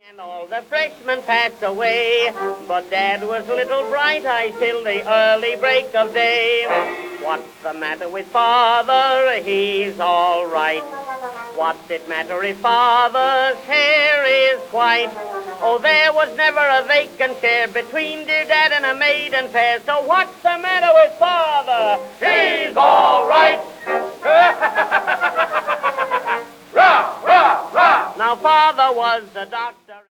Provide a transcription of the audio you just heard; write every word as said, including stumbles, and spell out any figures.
And all the freshmen passed away, but Dad was little bright-eyed till the early break of day. What's the matter with Father? He's all right. What's it matter if Father's hair is white? Oh, there was never a vacant chair between dear Dad and a maiden fair. So what's the matter with Father? He's all right. Rah, rah, rah. Now, Father was the doctor.